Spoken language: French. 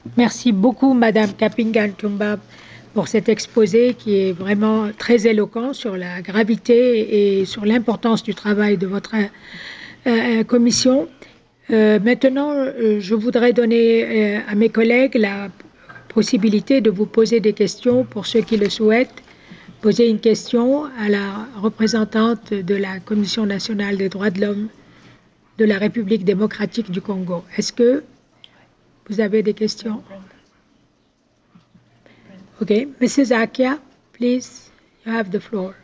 Merci beaucoup, Madame Kapingan Tumba, pour cet exposé qui est vraiment très éloquent sur la gravité et sur l'importance du travail de votre commission. Maintenant, je voudrais donner à mes collègues la possibilité de vous poser des questions pour ceux qui le souhaitent. Poser une question à la représentante de la Commission nationale des droits de l'homme de la République démocratique du Congo. Est-ce que vous avez des questions? Okay, Mrs. Akia, please, you have the floor.